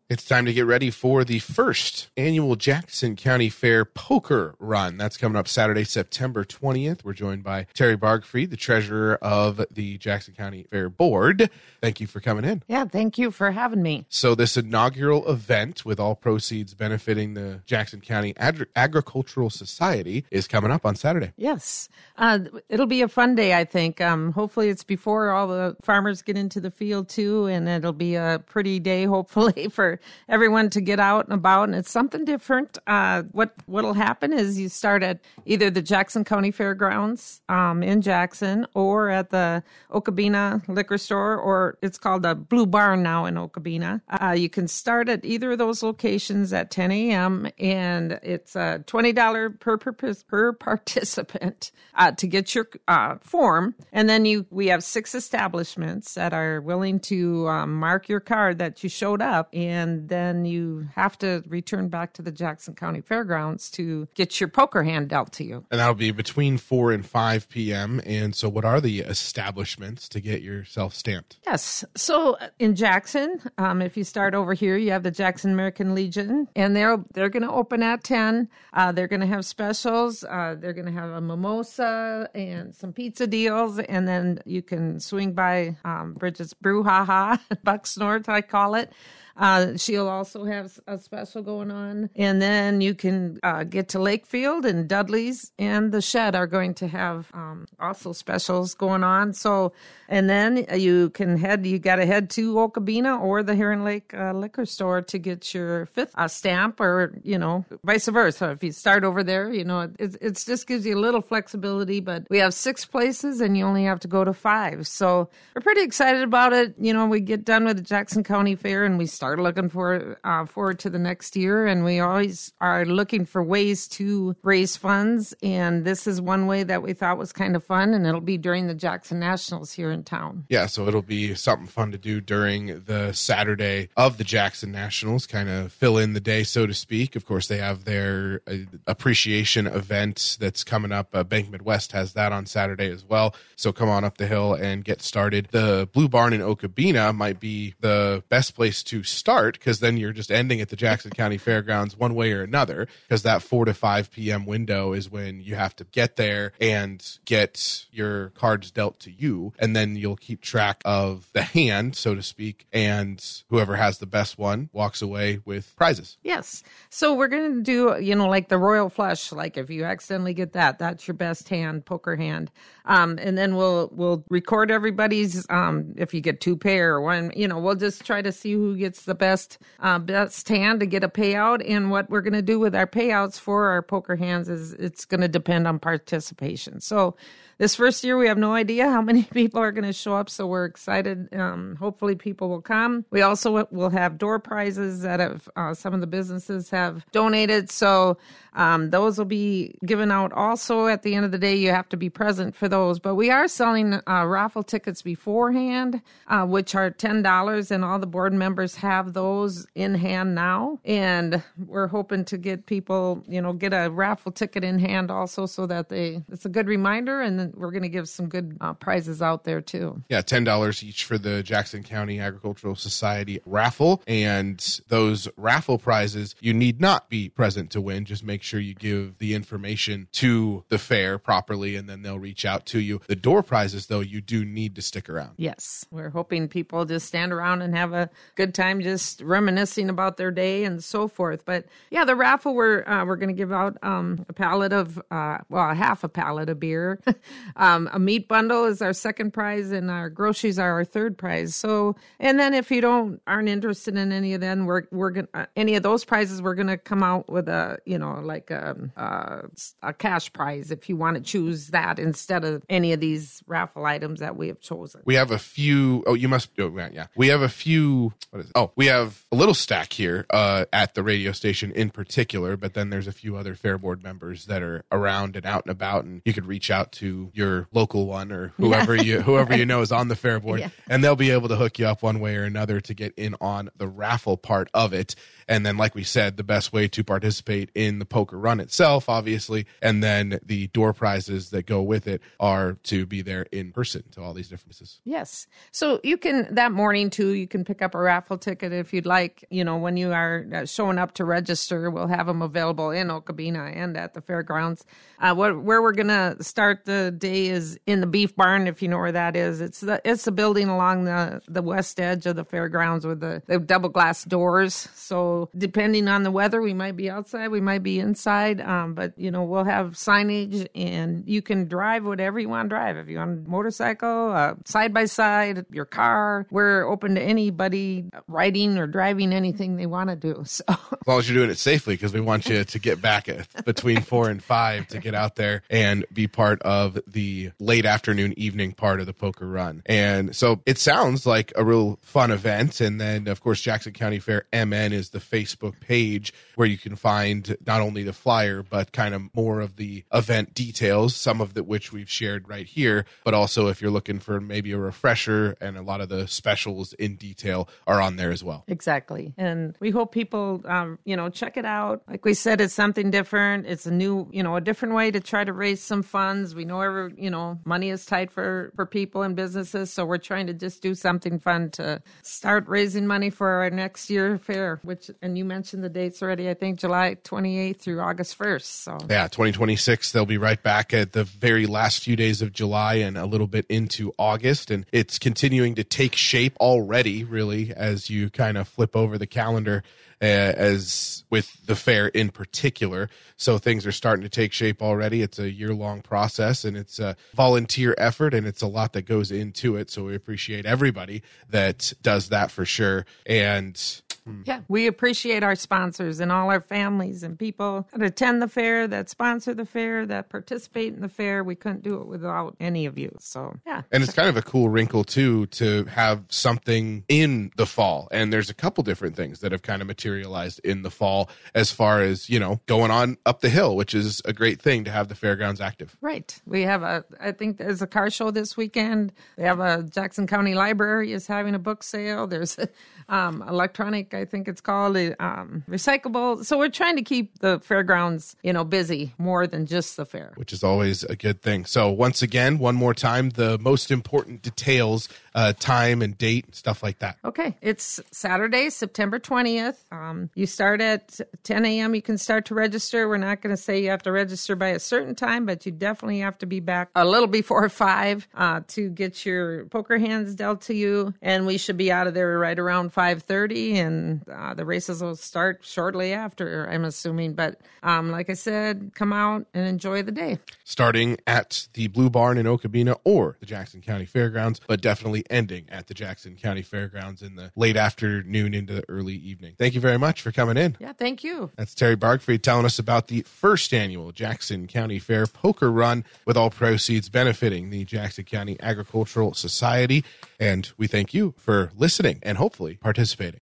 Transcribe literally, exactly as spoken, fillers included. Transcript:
It's time to get ready for the first annual Jackson County Fair Poker Run. That's coming up Saturday, September twentieth. We're joined by Terry Bargfried, the treasurer of the Jackson County Fair Board. Thank you for coming in. Yeah, thank you for having me. So this inaugural event, with all proceeds benefiting the Jackson County Agri- Agricultural Society, is coming up on Saturday. Yes. Uh, it'll be a fun day, I think. Um, hopefully it's before all the farmers get into the field, too, and it'll be a pretty day, hopefully, for everyone to get out and about, and it's something different. Uh, what what'll happen is you start at either the Jackson County Fairgrounds um, in Jackson, or at the Okabena Liquor Store, or it's called the Blue Barn now in Okabena. Uh, you can start at either of those locations at ten a.m., and it's uh, twenty dollars per, per, per participant uh, to get your uh, form, and then you we have six establishments that are willing to um, mark your card that you showed up, and then you have to return back to the Jackson County Fairgrounds to get your poker hand dealt to you. And that'll be between four and five p.m. And so what are the establishments to get yourself stamped? Yes. So in Jackson, um, if you start over here, you have the Jackson American Legion, and they're, they're going to open at ten. Uh, they're going to have specials. Uh, they're going to have a mimosa and some pizza deals, and then you can swing by um, Bridget's Brouhaha, Bucks North, I call it. Uh, she'll also have a special going on. And then you can uh, get to Lakefield, and Dudley's and the Shed are going to have um, also specials going on. So, and then you can head, you got to head to Okabena or the Heron Lake uh, Liquor Store to get your fifth uh, stamp, or, you know, vice versa. If you start over there, you know, it it's just gives you a little flexibility, but we have six places and you only have to go to five. So we're pretty excited about it. You know, we get done with the Jackson County Fair and we start looking for uh, forward to the next year, and we always are looking for ways to raise funds, and this is one way that we thought was kind of fun, and it'll be during the Jackson Nationals here in town. Yeah, so it'll be something fun to do during the Saturday of the Jackson Nationals, kind of fill in the day, so to speak. Of course, they have their uh, appreciation event that's coming up. Uh, Bank Midwest has that on Saturday as well, so come on up the hill and get started. The Blue Barn in Okabena might be the best place to start, because then you're just ending at the Jackson County Fairgrounds one way or another, because that four to five p.m. window is when you have to get there and get your cards dealt to you, and then you'll keep track of the hand, so to speak, and whoever has the best one walks away with prizes. Yes. So we're going to do, you know, like the Royal Flush, like if you accidentally get that, that's your best hand, poker hand. Um, and then we'll we'll record everybody's, um, if you get two pair or one, you know, we'll just try to see who gets the best uh, best hand to get a payout. And what we're going to do with our payouts for our poker hands is it's going to depend on participation. So this first year, we have no idea how many people are going to show up, so we're excited. Um, hopefully people will come. We also will have door prizes that have uh, some of the businesses have donated, so um, those will be given out also. At the end of the day, you have to be present for those. But we are selling uh, raffle tickets beforehand, uh, which are ten dollars, and all the board members have those in hand now. And we're hoping to get people, you know, get a raffle ticket in hand also, so that they, it's a good reminder, and then we're going to give some good uh, prizes out there too. Yeah, ten dollars each for the Jackson County Agricultural Society raffle. And those raffle prizes, you need not be present to win. Just make sure you give the information to the fair properly, and then they'll reach out to you. The door prizes, though, you do need to stick around. Yes, we're hoping people just stand around and have a good time just reminiscing about their day and so forth. But yeah, the raffle, we're, uh, we're going to give out um, a pallet of, uh, well, half a pallet of beer. Um, a meat bundle is our second prize, and our groceries are our third prize. So, and then if you don't aren't interested in any of them, we're we're gonna uh, any of those prizes, we're gonna come out with a you know like a a, a cash prize if you want to choose that instead of any of these raffle items that we have chosen. We have a few. Oh, you must. Oh, yeah. We have a few. What is it? Oh, we have a little stack here uh, at the radio station in particular, but then there's a few other fair board members that are around and out and about, and you could reach out to to your local one or whoever yeah. you whoever you know is on the fair board, yeah. and they'll be able to hook you up one way or another to get in on the raffle part of it. And then, like we said, the best way to participate in the poker run itself, obviously, and then the door prizes that go with it are to be there in person to all these differences. Yes. So you can, that morning too, you can pick up a raffle ticket if you'd like. You know, when you are showing up to register, we'll have them available in Okabena and at the fairgrounds. Uh, what, where we're going to start the day is in the Beef Barn, if you know where that is. It's the it's the building along the, the west edge of the fairgrounds with the, the double glass doors. So depending on the weather, we might be outside, we might be inside, um, but, you know, we'll have signage and you can drive whatever you want to drive. If you want a motorcycle, uh, side-by-side, your car, we're open to anybody riding or driving anything they want to do. So as long as you're doing it safely, because we want you to get back at between four and five to get out there and be part of the late afternoon, evening part of the poker run. And so it sounds like a real fun event. And then, of course, Jackson County Fair M N is the Facebook page where you can find not only the flyer, but kind of more of the event details, some of the which we've shared right here, but also if you're looking for maybe a refresher, and a lot of the specials in detail are on there as well. Exactly. And we hope people, um, you know, check it out. Like we said, it's something different. It's a new, you know, a different way to try to raise some funds. We know, every, you know, money is tight for, for people and businesses. So we're trying to just do something fun to start raising money for our next year fair, which, and you mentioned the dates already, I think July twenty-eighth through August first. So yeah, twenty twenty-six, they'll be right back at the very last few days of July and a little bit into August. And it's continuing to take shape already, really, as you kind of flip over the calendar, uh, as with the fair in particular. So things are starting to take shape already. It's a year-long process, and it's a volunteer effort, and it's a lot that goes into it. So we appreciate everybody that does that for sure. And yeah, we appreciate our sponsors and all our families and people that attend the fair, that sponsor the fair, that participate in the fair. We couldn't do it without any of you. So, yeah. And it's kind of a cool wrinkle, too, to have something in the fall. And there's a couple different things that have kind of materialized in the fall as far as, you know, going on up the hill, which is a great thing to have the fairgrounds active. Right. We have a, I think there's a car show this weekend. We have a Jackson County Library is having a book sale. There's a, um, electronic, I think it's called, um, recyclable. So we're trying to keep the fairgrounds, you know, busy more than just the fair. Which is always a good thing. So once again, one more time, the most important details, uh, time and date, stuff like that. Okay. It's Saturday, September twentieth. Um, you start at ten a.m. You can start to register. We're not going to say you have to register by a certain time, but you definitely have to be back a little before five uh, to get your poker hands dealt to you. And we should be out of there right around five thirty, and uh, the races will start shortly after, I'm assuming. But um, like I said, come out and enjoy the day. Starting at the Blue Barn in Okabena or the Jackson County Fairgrounds, but definitely ending at the Jackson County Fairgrounds in the late afternoon into the early evening. Thank you very much for coming in. Yeah, thank you. That's Terry Bargfried telling us about the first annual Jackson County Fair Poker Run, with all proceeds benefiting the Jackson County Agricultural Society. And we thank you for listening and hopefully participating.